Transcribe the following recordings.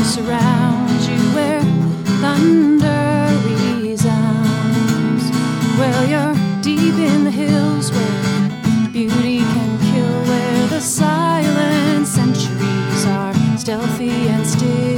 surrounds you, where thunder resounds. Well, you're deep in the hills where beauty can kill, where the silent centuries are stealthy and still.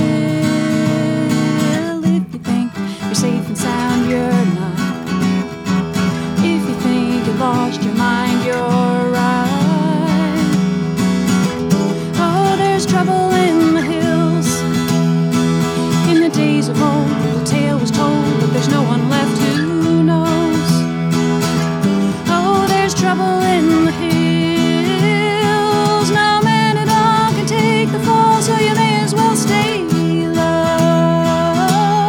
If you think you're safe and sound, you're not. If you think you lost your mind, you're right. Oh, there's trouble in the hills. In the days of old, the tale was told, but there's no one left who knows. Oh, there's trouble in the hills. No man at all can take the fall, so you may as well stay low.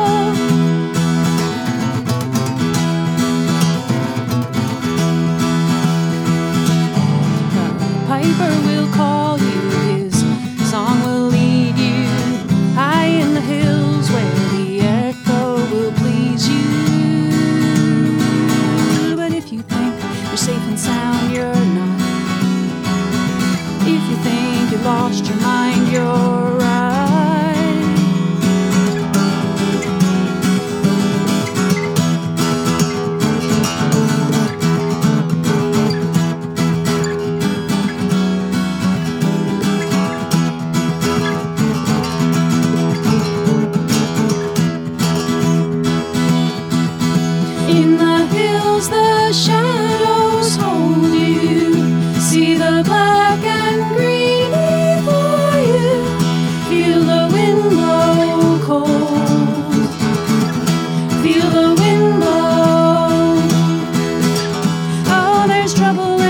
The piper will call you, his song will lead you high in the hills where the echo will please you. But if you think you're safe and sound, you're not. If you think you lost your mind, you're right. In the hills the shadows hold you. See the black and green before you. Feel the wind blow cold. Feel the wind blow. Oh, there's trouble